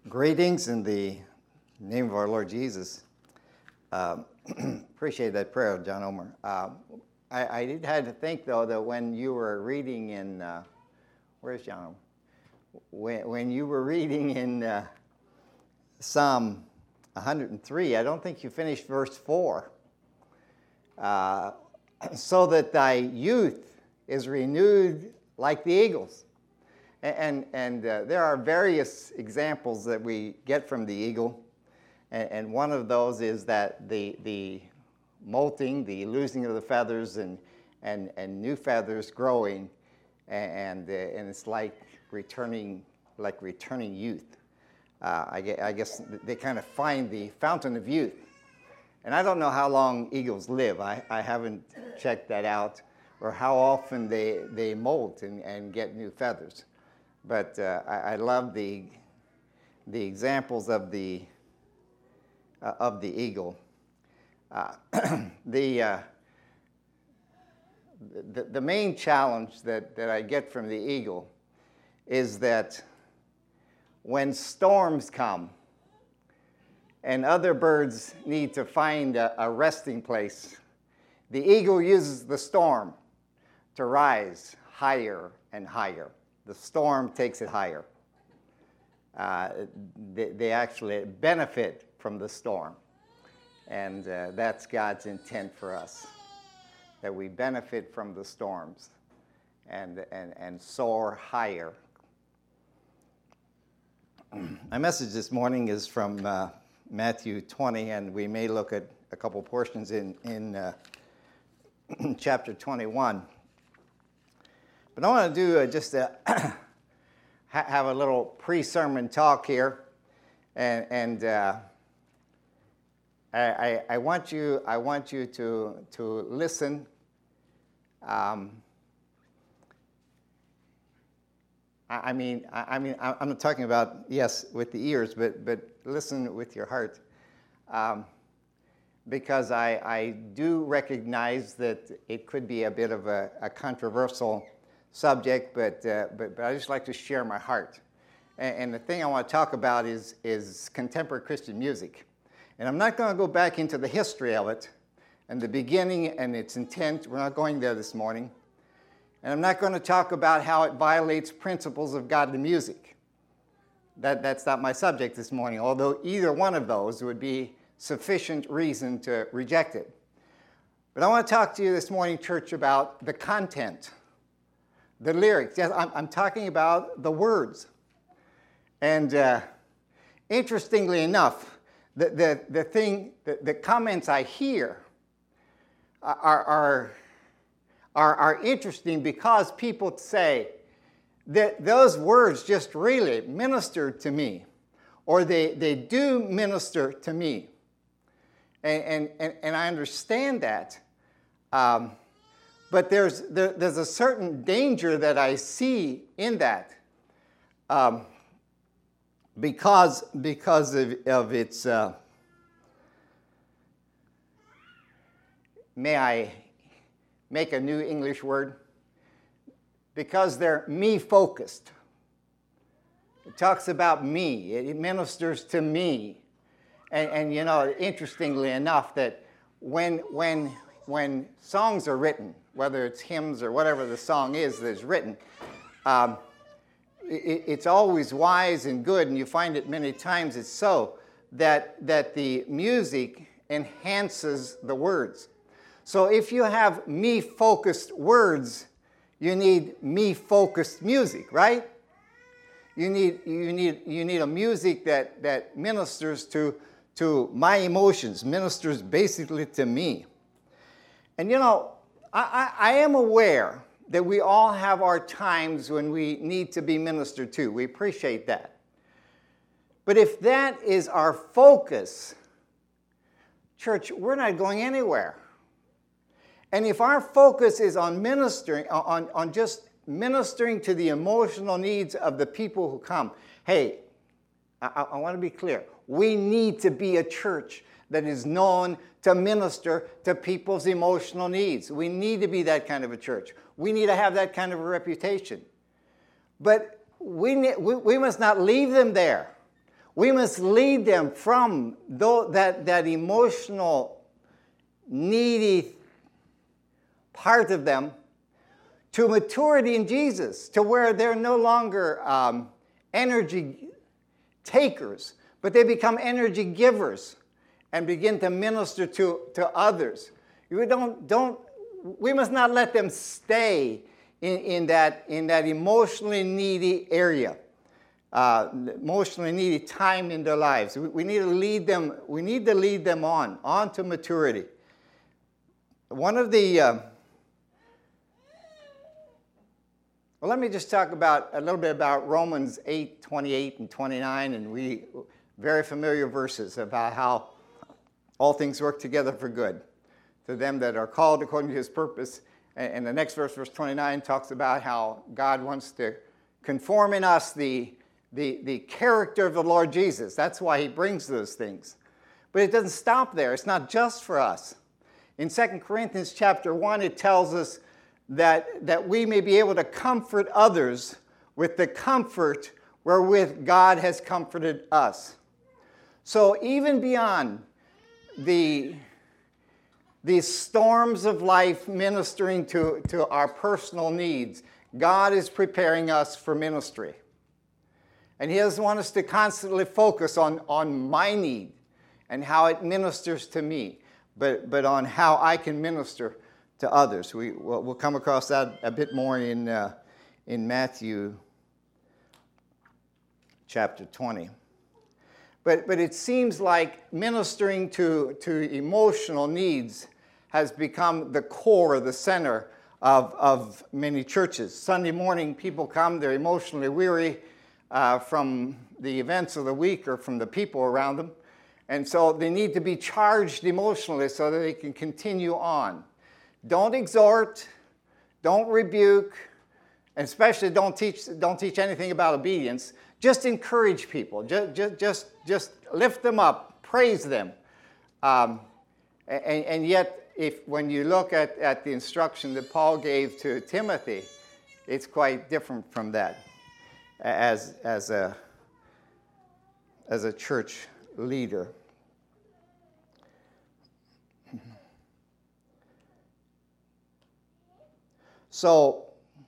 Greetings in the name of our Lord Jesus. Appreciate that prayer, John Omer. I did have to think, though, that when you were reading in, where's John Omer? When you were reading in Psalm 103, I don't think you finished verse 4. So that thy youth is renewed like the eagles. And there are various examples that we get from the eagle, and one of those is that the molting, the losing of the feathers, and new feathers growing, and it's like returning youth. I guess they kind of find the fountain of youth, and I don't know how long eagles live. I haven't checked that out, or how often they molt and get new feathers. But I love the examples of the eagle. The main challenge that I get from the eagle is that when storms come and other birds need to find a resting place, the eagle uses the storm to rise higher and higher. The storm takes it higher. They actually benefit from the storm. And that's God's intent for us, that we benefit from the storms and soar higher. My message this morning is from Matthew 20, and we may look at a couple portions in chapter 21. But I want to do just have a little pre-sermon talk here, and I want you to listen. I'm not talking about, yes, with the ears, but listen with your heart, because I do recognize that it could be a bit of a controversial subject, but I just like to share my heart. And the thing I want to talk about is contemporary Christian music. And I'm not going to go back into the history of it and the beginning and its intent. We're not going there this morning. And I'm not going to talk about how it violates principles of godly music. That's not my subject this morning, although either one of those would be sufficient reason to reject it. But I want to talk to you this morning, church, about the content, the lyrics. Yes, I'm talking about the words. And interestingly enough, the comments I hear are interesting because people say that those words just really ministered to me, or they do minister to me. And I understand that. But there's a certain danger that I see in that because of its, may I make a new English word? Because they're me-focused. It talks about me. It ministers to me. And you know, interestingly enough, that when songs are written, whether it's hymns or whatever the song is that's written, it's always wise and good, and you find it many times it's so, that the music enhances the words. So if you have me-focused words, you need me-focused music, right? You need a music that ministers to my emotions, ministers basically to me. And you know, I am aware that we all have our times when we need to be ministered to. We appreciate that. But if that is our focus, church, we're not going anywhere. And if our focus is on ministering, on just ministering to the emotional needs of the people who come, hey, I want to be clear. We need to be a church that is known to minister to people's emotional needs. We need to be that kind of a church. We need to have that kind of a reputation. But we must not leave them there. We must lead them from that emotional, needy part of them to maturity in Jesus, to where they're no longer energy takers, but they become energy givers and begin to minister to others. We must not let them stay in that emotionally needy area, emotionally needy time in their lives. We need to lead them. We need to lead them on to maturity. One of the well, let me just talk a little bit about Romans 8:28 and 29, and very familiar verses about how all things work together for good to them that are called according to his purpose. And the next verse, verse 29, talks about how God wants to conform in us the character of the Lord Jesus. That's why he brings those things. But it doesn't stop there. It's not just for us. In 2 Corinthians chapter 1, it tells us that we may be able to comfort others with the comfort wherewith God has comforted us. So even beyond the storms of life ministering to our personal needs, God is preparing us for ministry. And he doesn't want us to constantly focus on my need and how it ministers to me, but on how I can minister to others. We'll come across that a bit more in Matthew chapter 20. But it seems like ministering to emotional needs has become the core, the center of many churches. Sunday morning, people come, they're emotionally weary from the events of the week or from the people around them. And so they need to be charged emotionally so that they can continue on. Don't exhort, don't rebuke, and especially don't teach anything about obedience. Just encourage people. Just lift them up, praise them. And yet, when you look at the instruction that Paul gave to Timothy, it's quite different from that as a church leader. So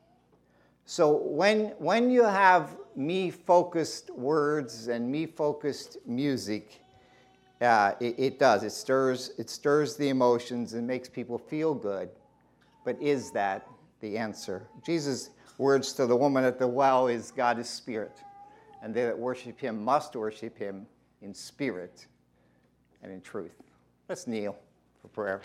when you have me-focused words and me-focused music, it stirs the emotions and makes people feel good. But is that the answer? Jesus' words to the woman at the well is, God is spirit, and they that worship him must worship him in spirit and in truth. Let's kneel for prayer.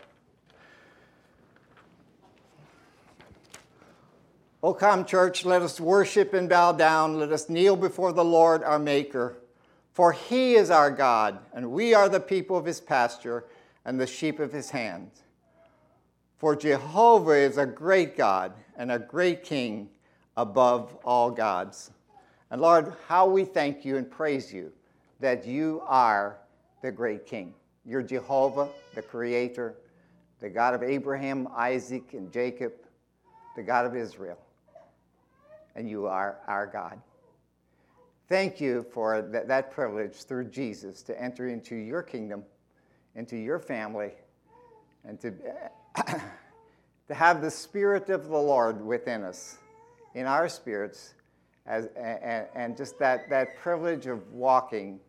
O come, church, let us worship and bow down. Let us kneel before the Lord our Maker. For he is our God, and we are the people of his pasture and the sheep of his hand. For Jehovah is a great God and a great King above all gods. And Lord, how we thank you and praise you that you are the great King. You're Jehovah, the Creator, the God of Abraham, Isaac, and Jacob, the God of Israel. And you are our God. Thank you for that privilege through Jesus to enter into your kingdom, into your family, and to have the Spirit of the Lord within us, in our spirits, and just that privilege of walking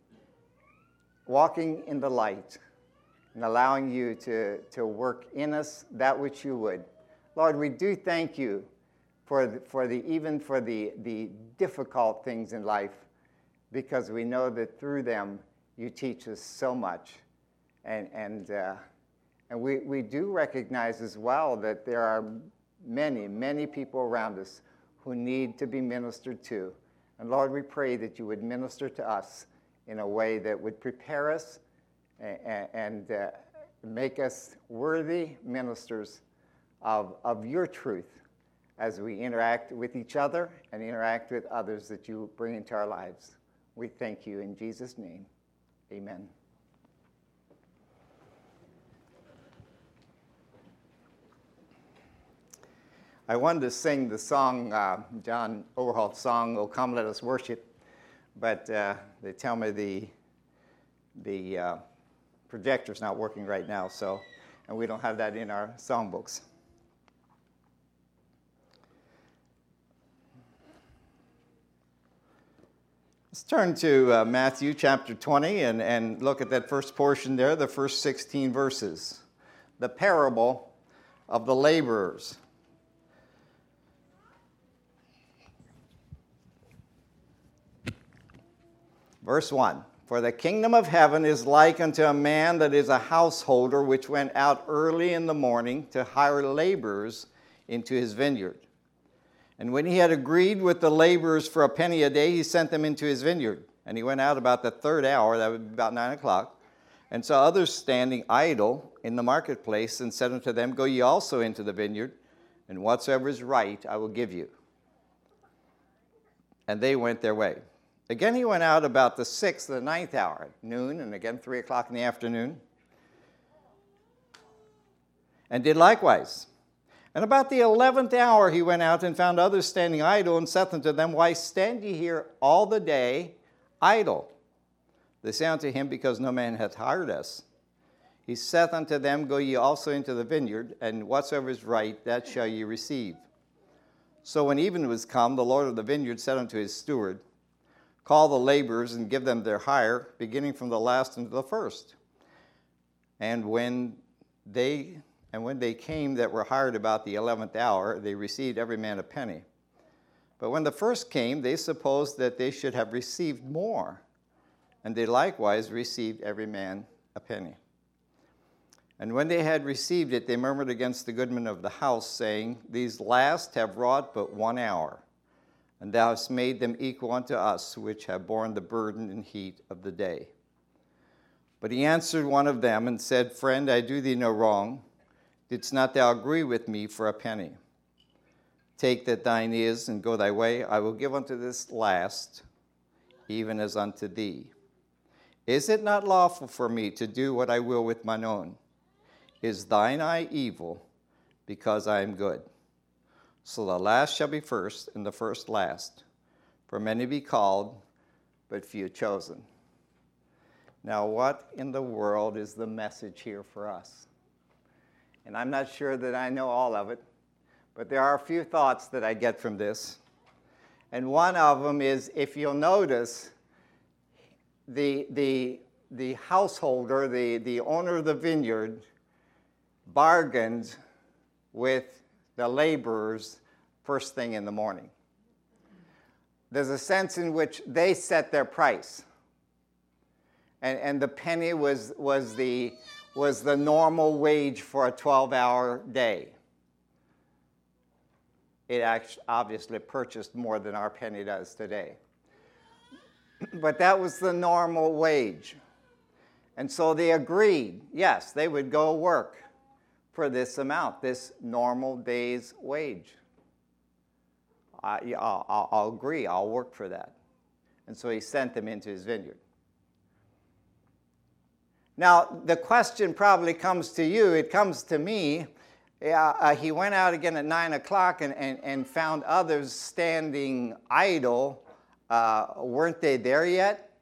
in the light and allowing you to work in us that which you would. Lord, we do thank you for the difficult things in life, because we know that through them you teach us so much, and we do recognize as well that there are many people around us who need to be ministered to, and Lord, we pray that you would minister to us in a way that would prepare us and make us worthy ministers of your truth as we interact with each other and interact with others that you bring into our lives. We thank you in Jesus' name. Amen. I wanted to sing the song, John Overholt's song, "O Come, Let Us Worship," but they tell me the projector's not working right now, and we don't have that in our songbooks. Let's turn to Matthew chapter 20 and look at that first portion there, the first 16 verses. The parable of the laborers. Verse 1, "For the kingdom of heaven is like unto a man that is a householder, which went out early in the morning to hire laborers into his vineyard. And when he had agreed with the laborers for a penny a day, he sent them into his vineyard. And he went out about the third hour," that would be about 9 o'clock, "and saw others standing idle in the marketplace, and said unto them, Go ye also into the vineyard, and whatsoever is right I will give you. And they went their way. Again he went out about the 6th or the 9th hour, at noon, and again 3 o'clock in the afternoon, and did likewise. And about the 11th hour he went out and found others standing idle, and saith unto them, Why stand ye here all the day idle? They say unto him, Because no man hath hired us. He saith unto them, Go ye also into the vineyard, and whatsoever is right, that shall ye receive. So when even was come, the Lord of the vineyard said unto his steward, Call the laborers, and give them their hire, beginning from the last unto the first. And when they came that were hired about the 11th hour, they received every man a penny. But when the first came, they supposed that they should have received more, and they likewise received every man a penny. And when they had received it, they murmured against the goodman of the house, saying, These last have wrought but 1 hour, and thou hast made them equal unto us, which have borne the burden and heat of the day. But he answered one of them, and said, Friend, I do thee no wrong. Didst not thou agree with me for a penny? Take that thine is, and go thy way. I will give unto this last, even as unto thee. Is it not lawful for me to do what I will with mine own? Is thine eye evil, because I am good? So the last shall be first, and the first last. For many be called, but few chosen." Now, what in the world is the message here for us? And I'm not sure that I know all of it, but there are a few thoughts that I get from this. And one of them is, if you'll notice, the householder, the owner of the vineyard, bargained with the laborers first thing in the morning. There's a sense in which they set their price. And the penny was the normal wage for a 12-hour day. It actually obviously purchased more than our penny does today. But that was the normal wage. And so they agreed, yes, they would go work for this amount, this normal day's wage. I'll agree, I'll work for that. And so he sent them into his vineyard. Now, the question probably comes to you, it comes to me. He went out again at 9 o'clock and found others standing idle. Weren't they there yet?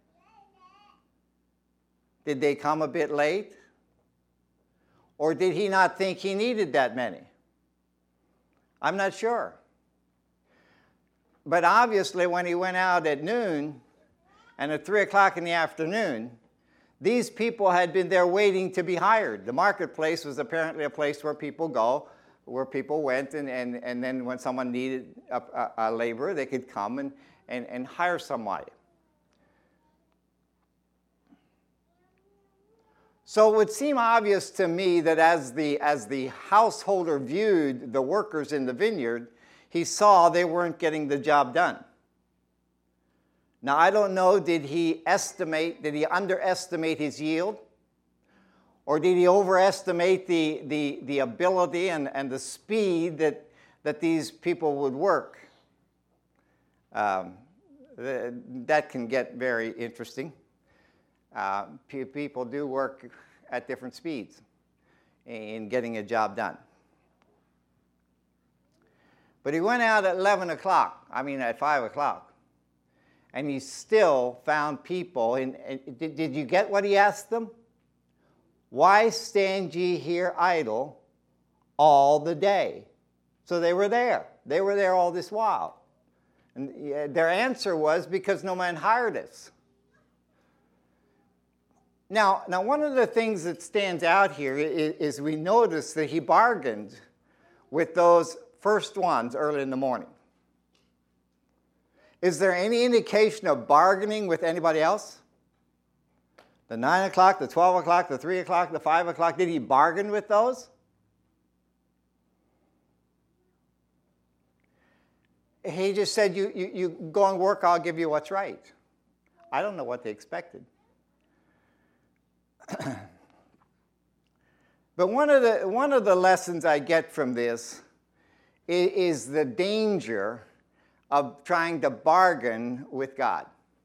Did they come a bit late? Or did he not think he needed that many? I'm not sure. But obviously, when he went out at noon and at 3 o'clock in the afternoon, these people had been there waiting to be hired. The marketplace was apparently a place where people go, where people went, and then when someone needed a laborer, they could come and hire somebody. So it would seem obvious to me that as the householder viewed the workers in the vineyard, he saw they weren't getting the job done. Now, I don't know, did he underestimate his yield? Or did he overestimate the ability and the speed that these people would work? That can get very interesting. People do work at different speeds in getting a job done. But he went out at 5 o'clock. And he still found people. And did you get what he asked them? Why stand ye here idle all the day? So they were there. They were there all this while. And their answer was, because no man hired us. Now, one of the things that stands out here is we notice that he bargained with those first ones early in the morning. Is there any indication of bargaining with anybody else? The 9 o'clock, the 12 o'clock, the 3 o'clock, the 5 o'clock, did he bargain with those? He just said, you go and work, I'll give you what's right. I don't know what they expected. But one of the lessons I get from this is the danger of trying to bargain with God.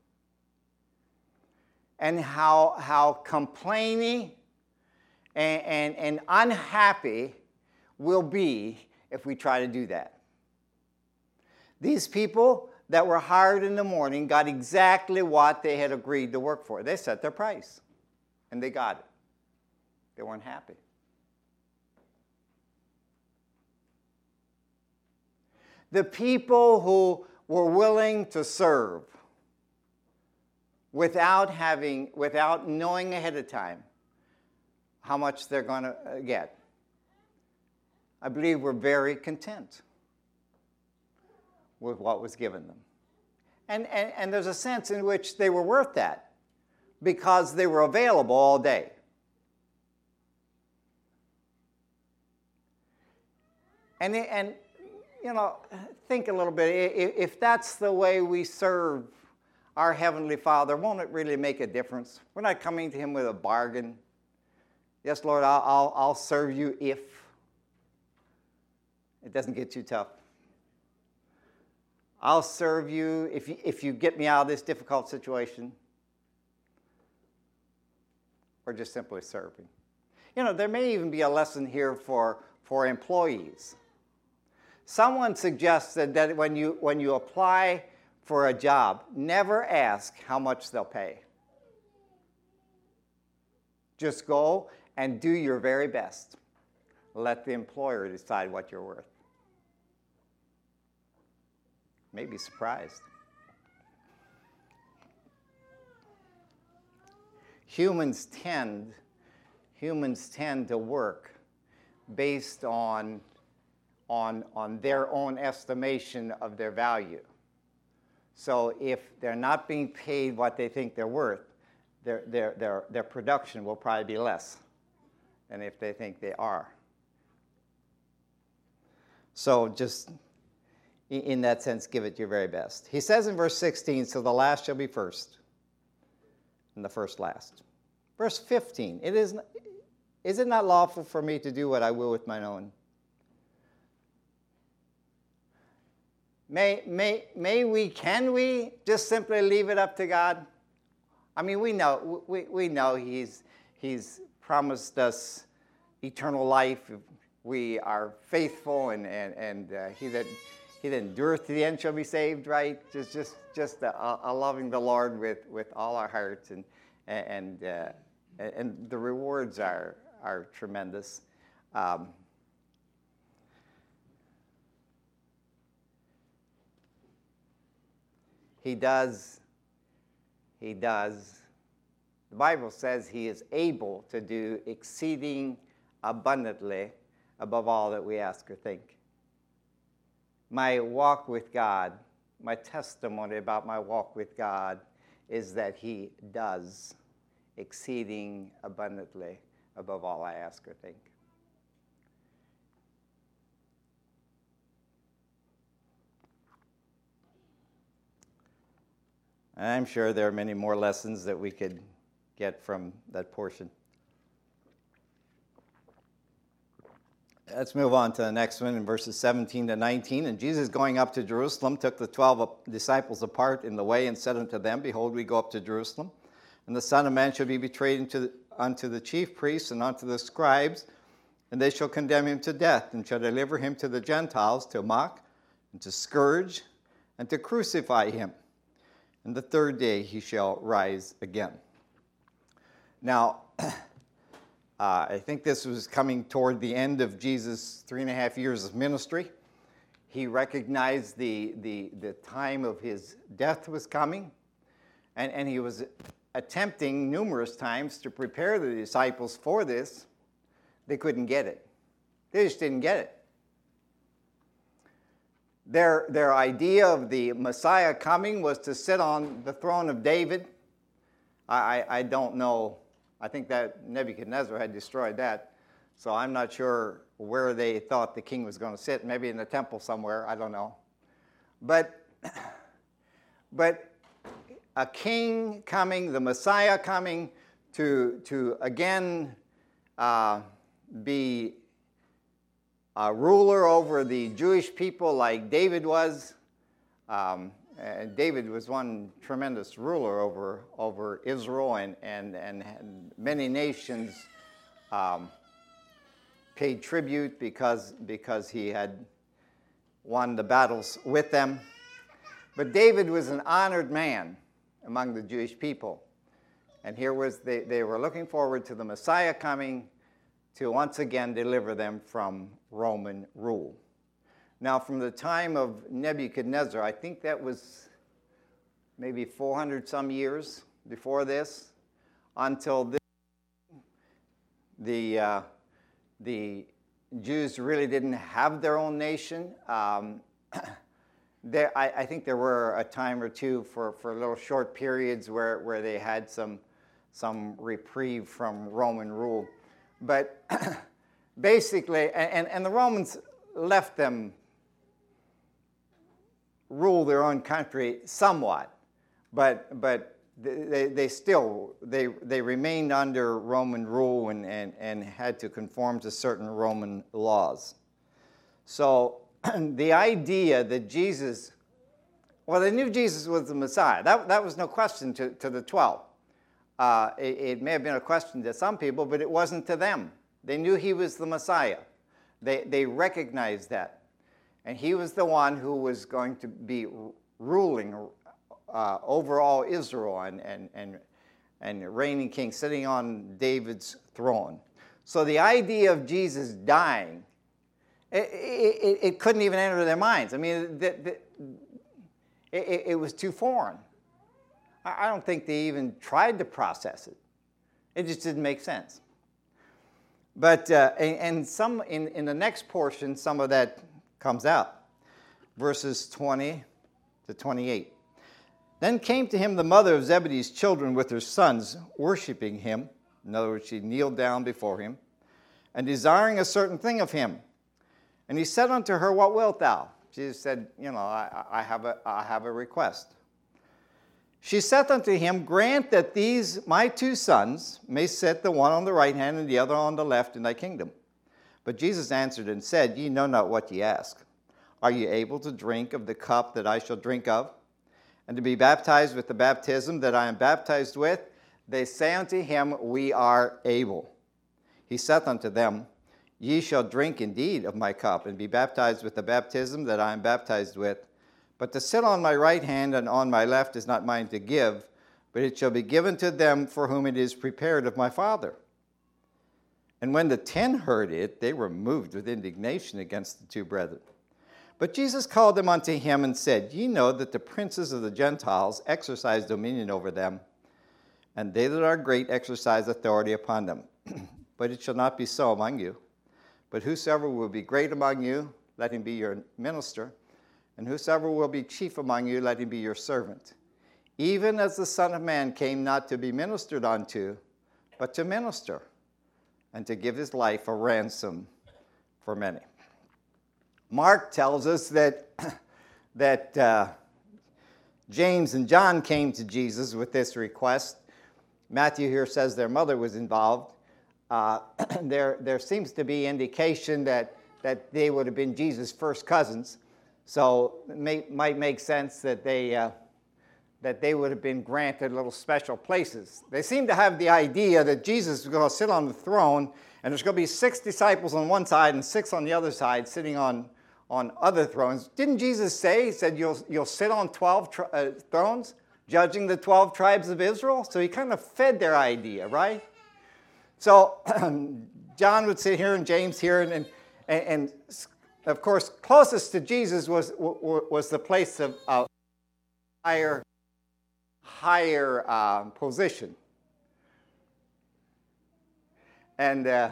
And how complaining and unhappy we'll be if we try to do that. These people that were hired in the morning got exactly what they had agreed to work for. They set their price, and they got it. They weren't happy. The people who were willing to serve without knowing ahead of time how much they're going to get, I believe were very content with what was given them. And there's a sense in which they were worth that because they were available all day. And you know, think a little bit. If that's the way we serve our Heavenly Father, won't it really make a difference? We're not coming to Him with a bargain. Yes, Lord, I'll serve you if it doesn't get too tough. I'll serve you if you get me out of this difficult situation. Or just simply serving. You know, there may even be a lesson here for employees. Someone suggested that when you apply for a job, never ask how much they'll pay. Just go and do your very best. Let the employer decide what you're worth. May be surprised. Humans tend to work based on their own estimation of their value. So if they're not being paid what they think they're worth, their production will probably be less than if they think they are. So just in that sense, give it your very best. He says in verse 16, so the last shall be first, and the first last. Verse 15, is it not lawful for me to do what I will with mine own? Can we just simply leave it up to God? I mean, we know He's promised us eternal life if we are faithful, and he that endureth to the end shall be saved, right? Just a loving the Lord with all our hearts, and the rewards are tremendous. He does. The Bible says He is able to do exceeding abundantly above all that we ask or think. My walk with God, my testimony about my walk with God is that He does exceeding abundantly above all I ask or think. And I'm sure there are many more lessons that we could get from that portion. Let's move on to the next one in verses 17 to 19. And Jesus, going up to Jerusalem, took the 12 disciples apart in the way and said unto them, Behold, we go up to Jerusalem, and the Son of Man shall be betrayed unto the chief priests and unto the scribes, and they shall condemn him to death, and shall deliver him to the Gentiles to mock, and to scourge, and to crucify him. and the third day he shall rise again. Now, I think this was coming toward the end of Jesus' 3.5 years of ministry. He recognized the time of his death was coming, and he was attempting numerous times to prepare the disciples for this. They couldn't get it. They just didn't get it. Their idea of the Messiah coming was to sit on the throne of David. I don't know. I think that Nebuchadnezzar had destroyed that. So I'm not sure where they thought the king was going to sit. Maybe in the temple somewhere. I don't know. But a king coming, the Messiah coming to again be a ruler over the Jewish people like David was. David was one tremendous ruler over Israel, and many nations paid tribute because he had won the battles with them. But David was an honored man among the Jewish people. And here was they were looking forward to the Messiah coming to once again deliver them from Roman rule. Now, from the time of Nebuchadnezzar, I think that was maybe 400 some years before this, until this, the Jews really didn't have their own nation. I think there were a time or two for little short periods where they had some reprieve from Roman rule. But basically, and the Romans left them rule their own country somewhat, but they still remained under Roman rule and had to conform to certain Roman laws. So the idea that Jesus, well, they knew Jesus was the Messiah. That was no question to the 12. It may have been a question to some people, but it wasn't to them. They knew he was the Messiah. They recognized that. And he was the one who was going to be ruling over all Israel and reigning king, sitting on David's throne. So the idea of Jesus dying, it couldn't even enter their minds. I mean, it was too foreign. I don't think they even tried to process it. It just didn't make sense. But in the next portion, some of that comes out. Verses 20 to 28. Then came to him the mother of Zebedee's children with her sons, worshiping him. In other words, she kneeled down before him, and desiring a certain thing of him. And he said unto her, What wilt thou? Jesus said, I have a request. She saith unto him, Grant that these my two sons may sit the one on the right hand and the other on the left in thy kingdom. But Jesus answered and said, Ye know not what ye ask. Are ye able to drink of the cup that I shall drink of, and to be baptized with the baptism that I am baptized with? They say unto him, We are able. He saith unto them, Ye shall drink indeed of my cup, and be baptized with the baptism that I am baptized with. But to sit on my right hand and on my left is not mine to give, but it shall be given to them for whom it is prepared of my Father. And when the 10 heard it, they were moved with indignation against the two brethren. But Jesus called them unto him and said, Ye know that the princes of the Gentiles exercise dominion over them, and they that are great exercise authority upon them. But it shall not be so among you. But whosoever will be great among you, let him be your minister. And whosoever will be chief among you, let him be your servant. Even as the Son of Man came not to be ministered unto, but to minister, and to give his life a ransom for many. Mark tells us that James and John came to Jesus with this request. Matthew here says their mother was involved. There seems to be indication that they would have been Jesus' first cousins. So it might make sense that they would have been granted little special places. They seem to have the idea that Jesus is going to sit on the throne, and there's going to be 6 disciples on one side and 6 on the other side sitting on other thrones. Didn't Jesus say, he said, you'll sit on 12 thrones? judging the 12 tribes of Israel. So he kind of fed their idea, right? So John would sit here and James here, and of course, closest to Jesus was the place of higher position. And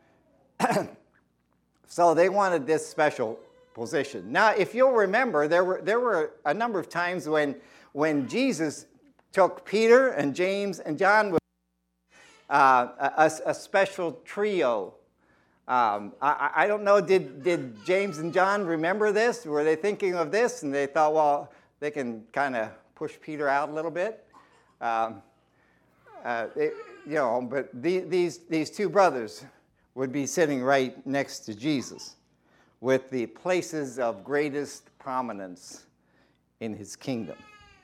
so they wanted this special position. Now, if you'll remember, there were a number of times when Jesus took Peter and James and John with a special trio. I don't know, did James and John remember this? Were they thinking of this? And they thought, well, they can kind of push Peter out a little bit. But these two brothers would be sitting right next to Jesus with the places of greatest prominence in his kingdom.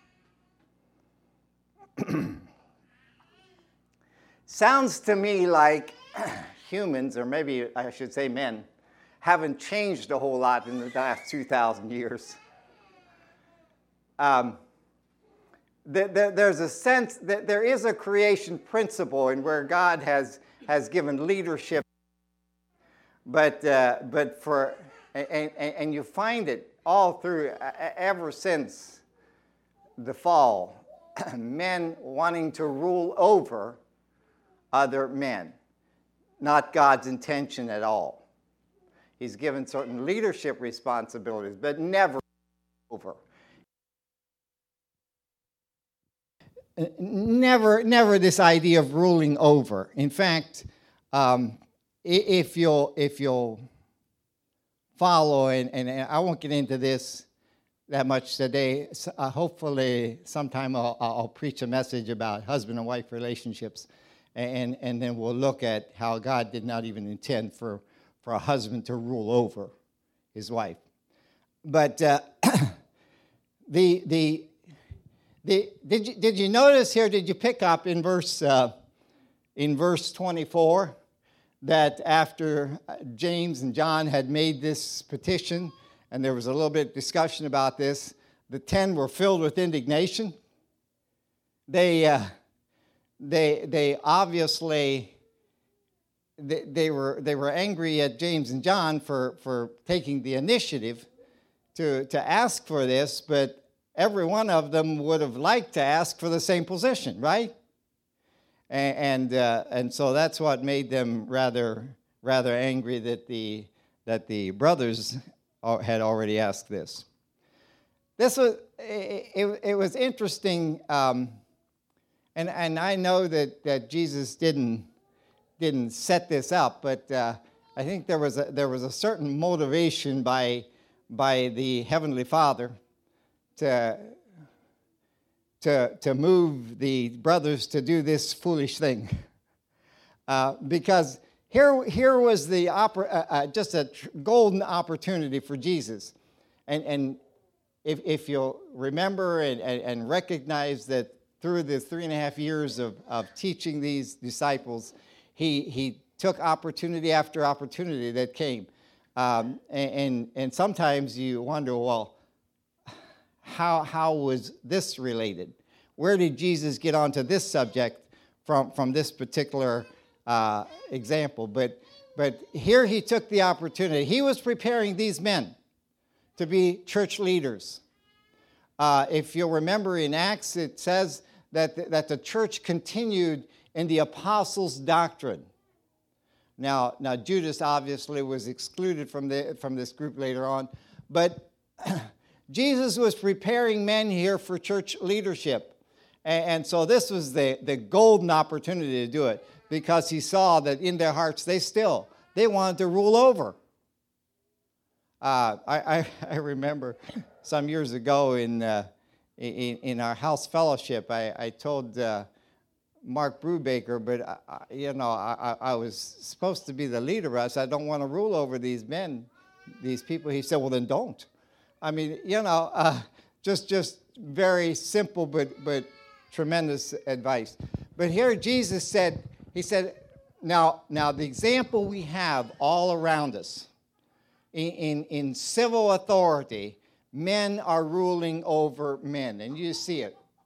Sounds to me like humans, or maybe I should say men, haven't changed a whole lot in the last 2,000 years. There's a sense that there is a creation principle in where God has given leadership, but you find it all through ever since the fall, men wanting to rule over other men, not God's intention at all. He's given certain leadership responsibilities, but never over. Never this idea of ruling over. In fact, if you'll follow, and I won't get into this that much today. Hopefully, sometime I'll preach a message about husband and wife relationships, and then we'll look at how God did not even intend for a husband to rule over his wife. But did you notice here? Did you pick up in verse 24 that after James and John had made this petition, and there was a little bit of discussion about this, the 10 were filled with indignation. They obviously they were angry at James and John for taking the initiative to ask for this, but every one of them would have liked to ask for the same position, right? And so that's what made them rather angry that the brothers had already asked this. It was interesting, and I know that Jesus didn't set this up, but I think there was a certain motivation by the Heavenly Father to move the brothers to do this foolish thing, because here was the just a golden opportunity for Jesus, and if you'll remember and recognize that through the 3.5 years of teaching these disciples, he took opportunity after opportunity that came, and sometimes you wonder, well, how was this related? Where did Jesus get onto this subject from this particular example? But here he took the opportunity. He was preparing these men to be church leaders. If you'll remember in Acts, it says that the church continued in the apostles' doctrine. Now Judas obviously was excluded from this group later on, but Jesus was preparing men here for church leadership. And so this was the golden opportunity to do it, because he saw that in their hearts they wanted to rule over. I remember some years ago in our house fellowship, I told Mark Brubaker, but I was supposed to be the leader. I said, I don't want to rule over these men, these people. He said, well, then don't. I mean, just very simple but tremendous advice. But here Jesus said, now the example we have all around us, in civil authority, men are ruling over men. And you see it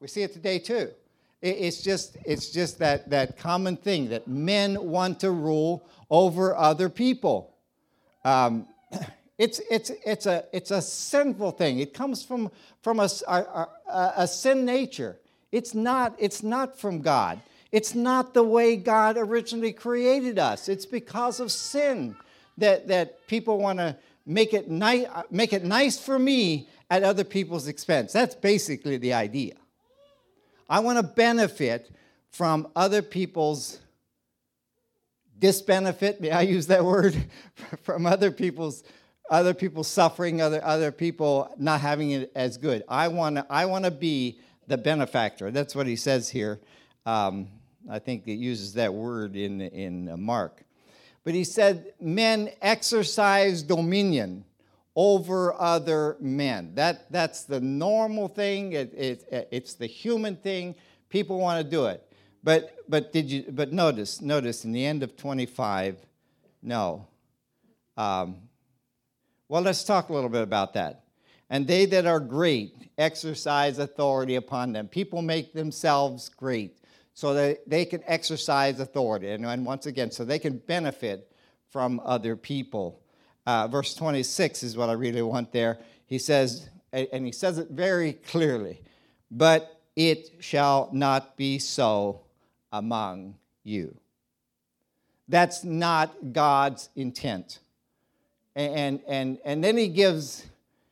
We see it today too. It's just that common thing that men want to rule over other people. It's a sinful thing. It comes from a sin nature. It's not from God. It's not the way God originally created us. It's because of sin that people want to make it nice for me at other people's expense. That's basically the idea. I want to benefit from other people's disbenefit. May I use that word? From other people's suffering, other people not having it as good. I want to be the benefactor. That's what he says here. I think it uses that word in Mark. But he said, men exercise dominion over other men. That's the normal thing. It's the human thing. People want to do it. But notice in the end of 25, no. Well, let's talk a little bit about that. And they that are great exercise authority upon them. People make themselves great so that they can exercise authority. And once again, so they can benefit from other people. Verse 26 is what I really want there. He says, and he says it very clearly, but it shall not be so among you. That's not God's intent. And then he gives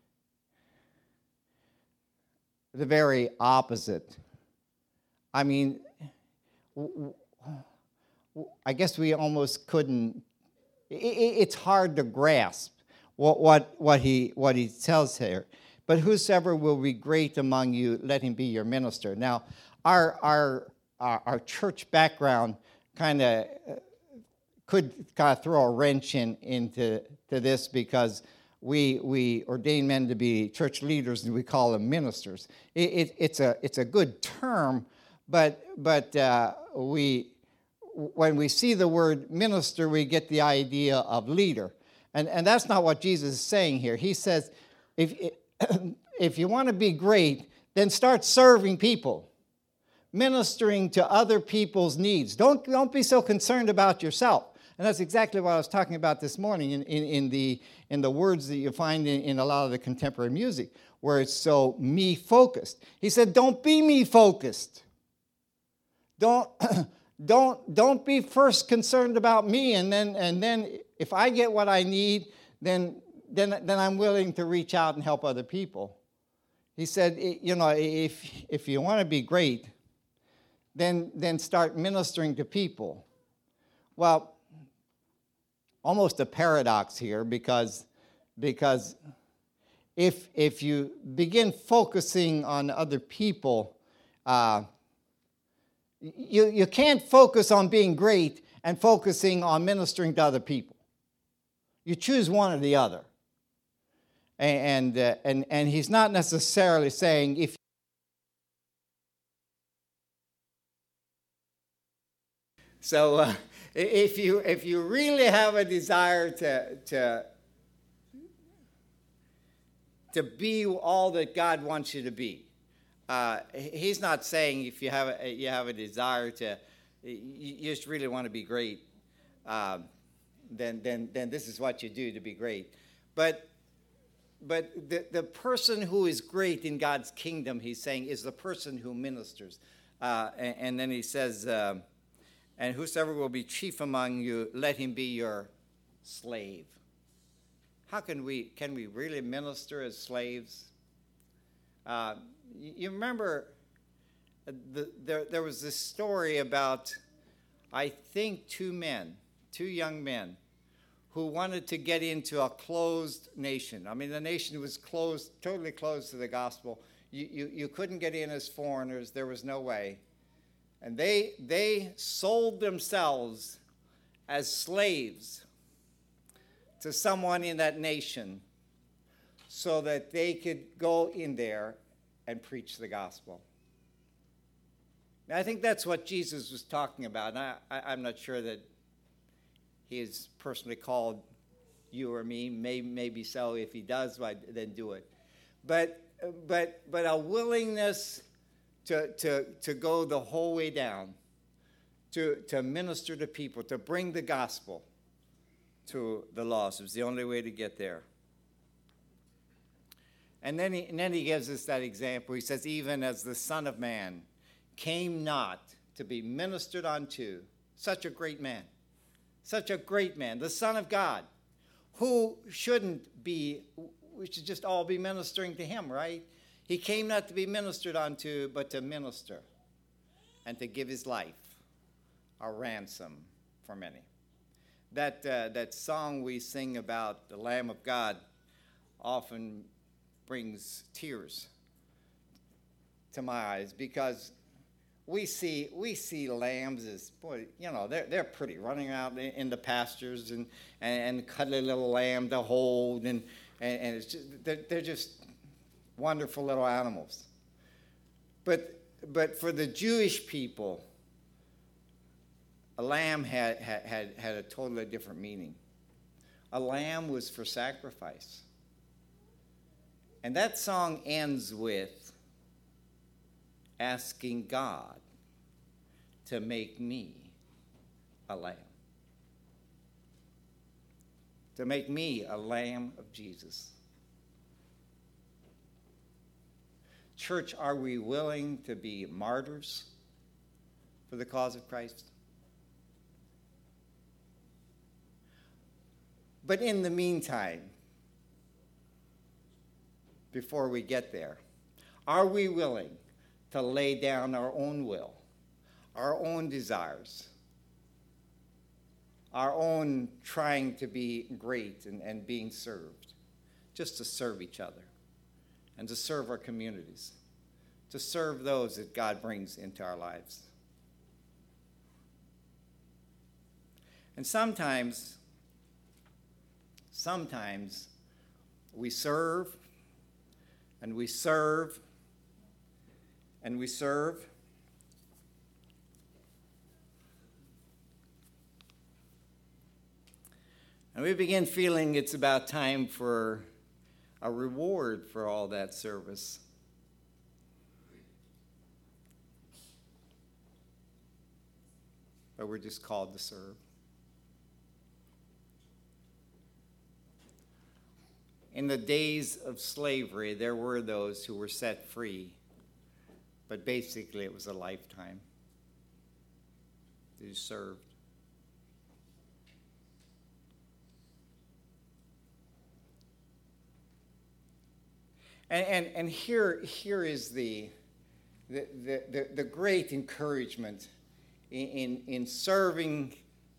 the very opposite. I mean, I guess we almost couldn't. It's hard to grasp what he tells here. But whosoever will be great among you, let him be your minister. Now, our church background kind of could throw a wrench into this, because we ordain men to be church leaders and we call them ministers. It's a good term, but when we see the word minister, we get the idea of leader. And that's not what Jesus is saying here. He says, if you want to be great, then start serving people, ministering to other people's needs. Don't be so concerned about yourself. And that's exactly what I was talking about this morning in the words that you find in a lot of the contemporary music, where it's so me-focused. He said, don't be me-focused. Don't be first concerned about me, and then if I get what I need, then I'm willing to reach out and help other people. He said, if you want to be great, then start ministering to people. Well, almost a paradox here, because if you begin focusing on other people, you can't focus on being great and focusing on ministering to other people. You choose one or the other. And he's not necessarily saying if you really have a desire to be all that God wants you to be. He's not saying if you have a desire you just really want to be great, then this is what you do to be great. But the person who is great in God's kingdom, he's saying, is the person who ministers. And then he says, and whosoever will be chief among you, let him be your slave. Can we really minister as slaves? You remember there was this story about, I think, two young men who wanted to get into a closed nation. I mean, the nation was closed, totally closed to the gospel. You couldn't get in as foreigners. There was no way. And they sold themselves as slaves to someone in that nation so that they could go in there and preach the gospel. Now, I think that's what Jesus was talking about. And I'm not sure that he has personally called you or me. Maybe so. If he does, then do it. But a willingness to go the whole way down, to minister to people, to bring the gospel to the lost. It was the only way to get there. And then he gives us that example. He says, even as the Son of Man came not to be ministered unto, such a great man, the Son of God, who shouldn't be, we should just all be ministering to him, right? He came not to be ministered unto, but to minister and to give his life a ransom for many. That song we sing about the Lamb of God often brings tears to my eyes, because we see lambs as, boy, they're pretty, running out in the pastures and cuddly little lamb to hold, and it's just, they're just wonderful little animals. But for the Jewish people, a lamb had a totally different meaning. A lamb was for sacrifice. And that song ends with asking God to make me a lamb. To make me a lamb of Jesus. Church, are we willing to be martyrs for the cause of Christ? But in the meantime, before we get there, are we willing to lay down our own will, our own desires, our own trying to be great and being served, just to serve each other and to serve our communities, to serve those that God brings into our lives? And sometimes we serve, and we serve, and we serve, and we begin feeling it's about time for a reward for all that service. But we're just called to serve. In the days of slavery, there were those who were set free, but basically it was a lifetime who served. And here is the great encouragement in serving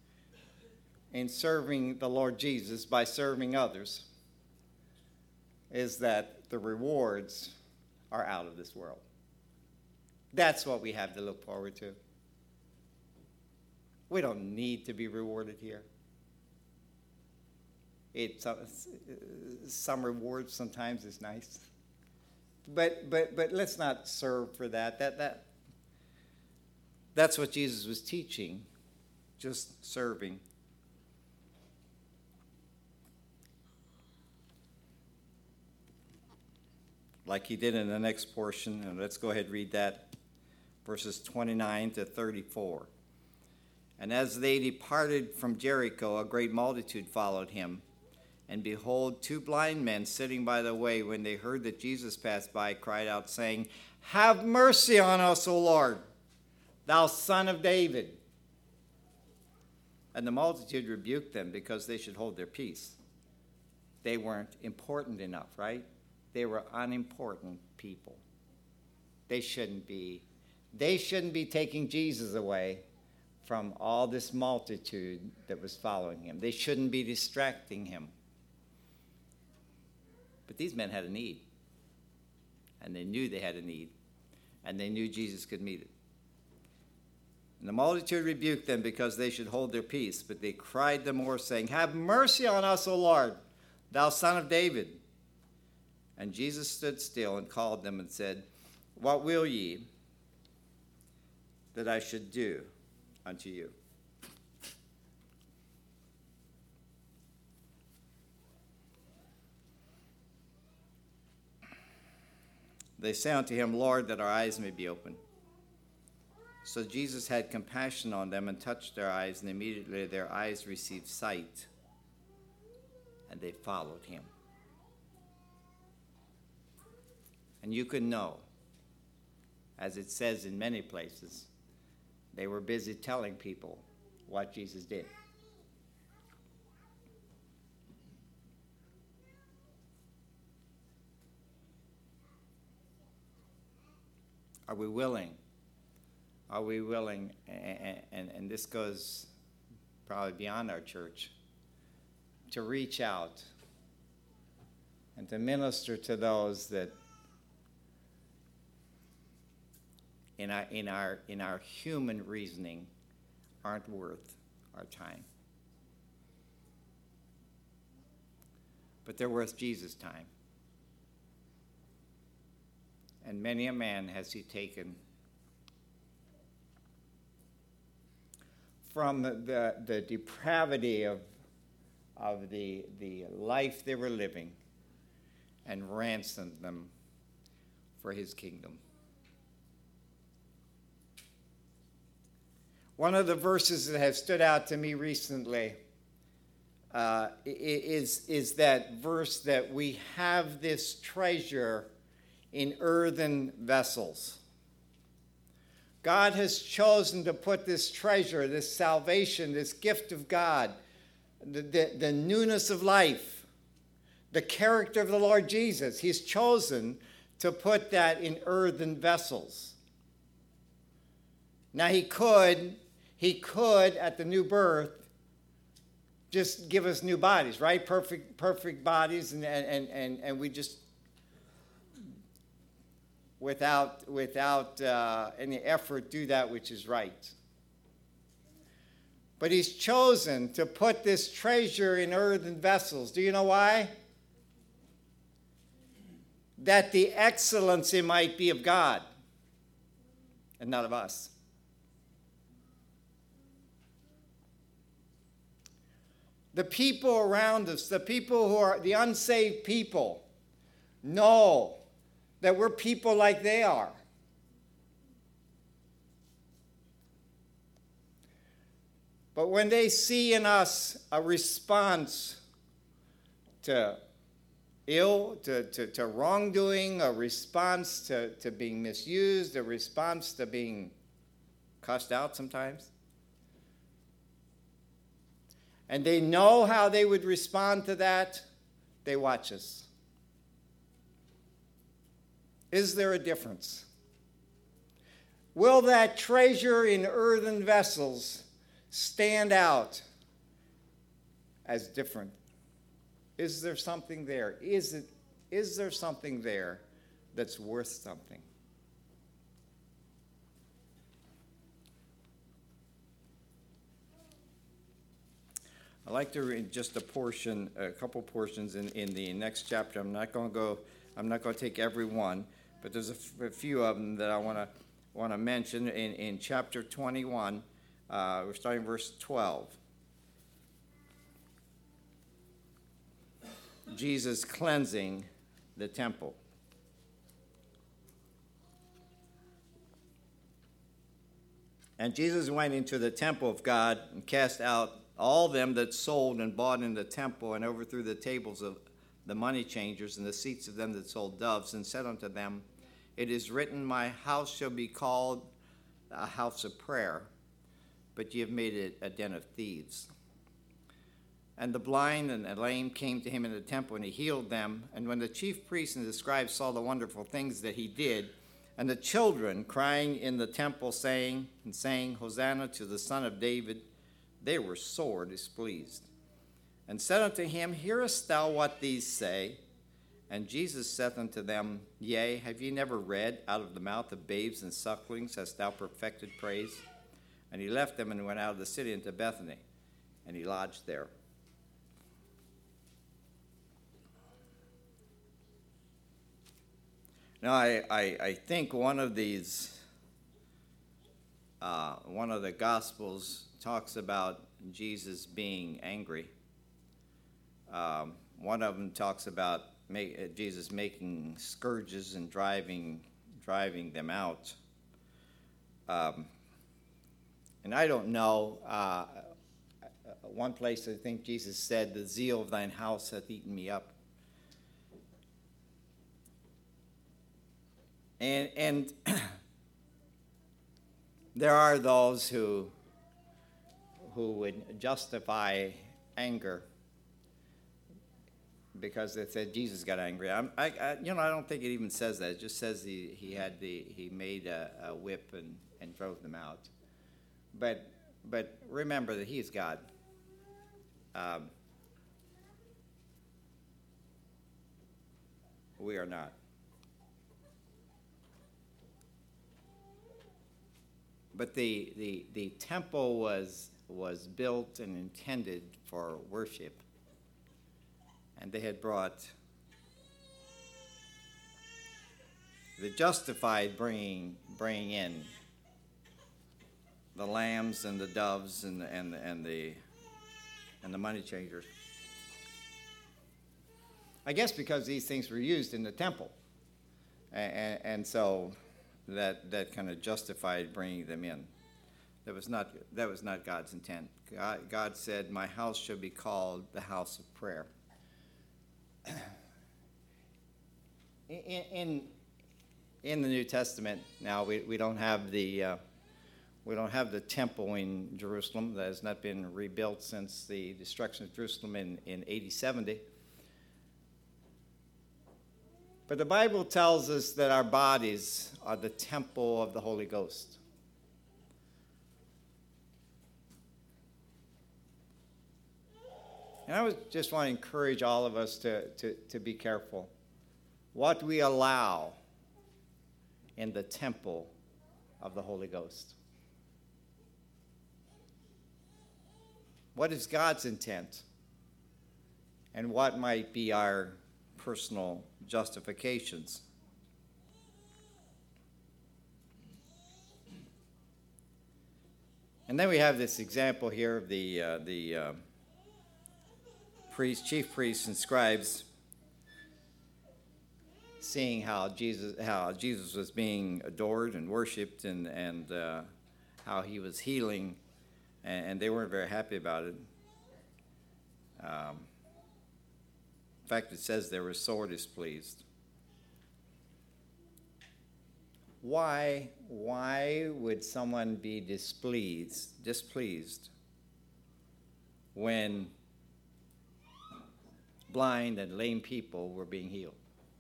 the Lord Jesus by serving others, is that the rewards are out of this world. That's what we have to look forward to. We don't need to be rewarded here. Some rewards sometimes is nice, but let's not serve for that. That's what Jesus was teaching, just serving. Like he did in the next portion, and let's go ahead and read that, verses 29 to 34. And as they departed from Jericho, a great multitude followed him. And behold, two blind men sitting by the way, when they heard that Jesus passed by, cried out, saying, "Have mercy on us, O Lord, thou Son of David." And the multitude rebuked them because they should hold their peace. They weren't important enough, right? They were unimportant people. They shouldn't be taking Jesus away from all this multitude that was following him. They shouldn't be distracting him. But these men had a need. And they knew they had a need. And they knew Jesus could meet it. And the multitude rebuked them because they should hold their peace. But they cried the more, saying, "Have mercy on us, O Lord, thou Son of David." And Jesus stood still and called them and said, "What will ye that I should do unto you?" They say unto him, Lord, that our eyes may be opened. So Jesus had compassion on them and touched their eyes, and immediately their eyes received sight, and they followed him. And you can know, as it says in many places, they were busy telling people what Jesus did. Are we willing? Are we willing, and this goes probably beyond our church, to reach out and to minister to those that in our human reasoning aren't worth our time. But they're worth Jesus' time. And many a man has he taken from the depravity of the life they were living and ransomed them for his kingdom. One of the verses that have stood out to me recently is that verse that we have this treasure in earthen vessels. God has chosen to put this treasure, this salvation, this gift of God, the newness of life, the character of the Lord Jesus. He's chosen to put that in earthen vessels. Now he could at the new birth just give us new bodies, right? Perfect bodies, and we just without any effort do that which is right. But he's chosen to put this treasure in earthen vessels. Do you know why? That the excellency might be of God and not of us. The people around us, the people who are the unsaved people, know that we're people like they are. But when they see in us a response to to wrongdoing, a response to being misused, a response to being cussed out sometimes, and they know how they would respond to that, they watch us. Is there a difference? Will that treasure in earthen vessels stand out as different? Is there something there? Is there something there that's worth something? I'd like to read just a couple portions in the next chapter. I'm not going to take every one, but there's a few of them that I want to mention. In chapter 21, we're starting verse 12. Jesus cleansing the temple. And Jesus went into the temple of God and cast out all them that sold and bought in the temple, and overthrew the tables of the money changers and the seats of them that sold doves, and said unto them, It is written, My house shall be called a house of prayer, but ye have made it a den of thieves. And the blind and the lame came to him in the temple, and he healed them. And when the chief priests and the scribes saw the wonderful things that he did, and the children crying in the temple, saying, Hosanna to the Son of David, they were sore displeased, and said unto him, Hearest thou what these say? And Jesus saith unto them, Yea, have ye never read, Out of the mouth of babes and sucklings hast thou perfected praise? And he left them and went out of the city into Bethany, and he lodged there. Now, I think one of the Gospels talks about Jesus being angry. One of them talks about Jesus making scourges and driving them out. And I don't know, one place I think Jesus said, "The zeal of thine house hath eaten me up." And there are those who would justify anger because they said Jesus got angry. I don't think it even says that. It just says he made a whip and drove them out. But remember that He's God. We are not. But the temple was built and intended for worship. And they had brought the justified bringing in the lambs and the doves and the money changers. I guess because these things were used in the temple, and so that kind of justified bringing them in. That was not God's intent. God said, "My house shall be called the house of prayer." In the New Testament now, we don't have the temple in Jerusalem. That has not been rebuilt since the destruction of Jerusalem in AD 70. But the Bible tells us that our bodies are the temple of the Holy Ghost. And I just want to encourage all of us to be careful what we allow in the temple of the Holy Ghost. What is God's intent? And what might be our personal justifications? And then we have this example here of the chief priests and scribes seeing how Jesus was being adored and worshipped and how he was healing, and they weren't very happy about it. In fact, it says they were sore displeased. Why would someone be displeased when blind and lame people were being healed?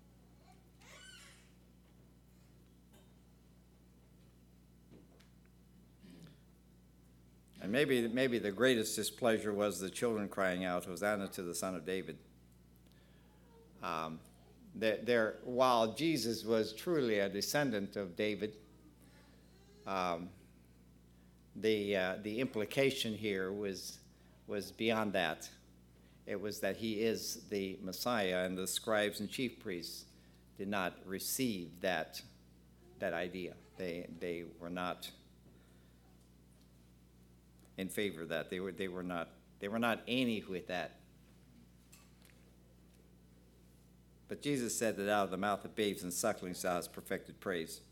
And maybe the greatest displeasure was the children crying out, "Hosanna to the Son of David." While Jesus was truly a descendant of David, the implication here was beyond that. It was that he is the Messiah, and the scribes and chief priests did not receive that idea. They were not in favor of that. They were not any with that. But Jesus said that out of the mouth of babes and sucklings thou hast perfected praise.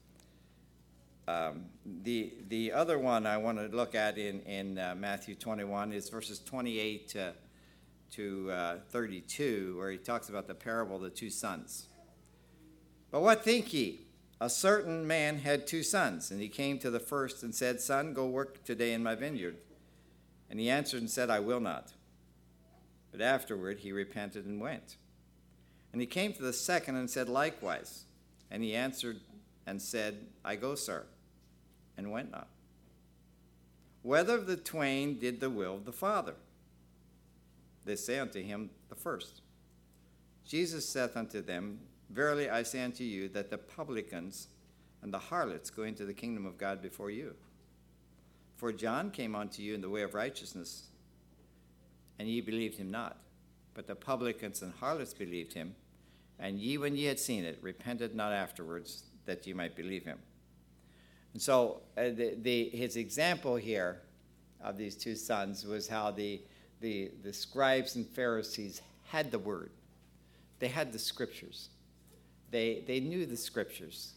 The other one I want to look at in Matthew 21 is verses 28 to 32, where he talks about the parable of the two sons. "But what think ye? A certain man had 2 sons, and he came to the first and said, Son, go work today in my vineyard. And he answered and said, I will not. But afterward he repented and went. And he came to the second and said likewise. And he answered and said, I go, sir, and went not. Whether of the twain did the will of the Father? They say unto him, the first. Jesus saith unto them, Verily I say unto you, that the publicans and the harlots go into the kingdom of God before you. For John came unto you in the way of righteousness, and ye believed him not. But the publicans and harlots believed him, and ye, when ye had seen it, repented not afterwards, that ye might believe him. And so his example here of these 2 sons was how the scribes and Pharisees had the word. They had the scriptures. They knew the scriptures.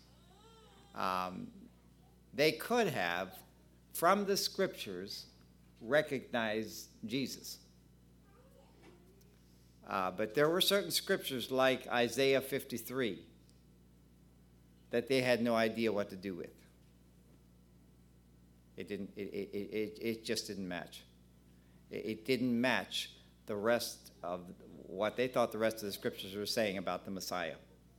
They could have, from the scriptures, recognized Jesus. But there were certain scriptures like Isaiah 53 that they had no idea what to do with. It just didn't match. It didn't match the rest of what they thought the rest of the scriptures were saying about the Messiah.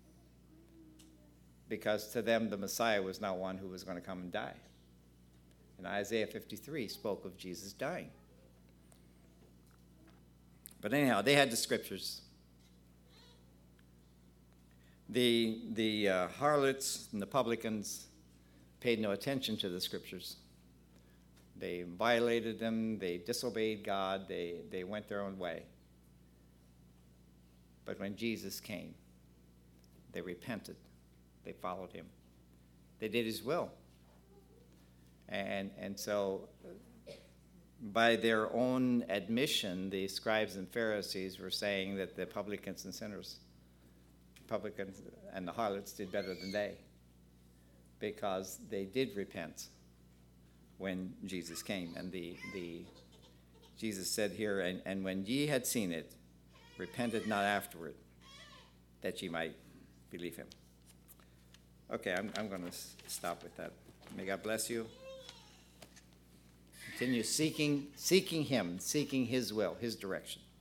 Because to them, the Messiah was not one who was going to come and die. And Isaiah 53 spoke of Jesus dying. But anyhow, they had the scriptures. The harlots and the publicans paid no attention to the scriptures. They violated them. They disobeyed God. They went their own way. But when Jesus came, they repented. They followed him. They did his will. And so by their own admission, the scribes and Pharisees were saying that the publicans and sinners, publicans and the harlots did better than they, because they did repent when Jesus came. And Jesus said here, and when ye had seen it, repented not afterward, that ye might believe him. Okay, I'm going to stop with that. May God bless you. Continue seeking him, seeking his will, his direction.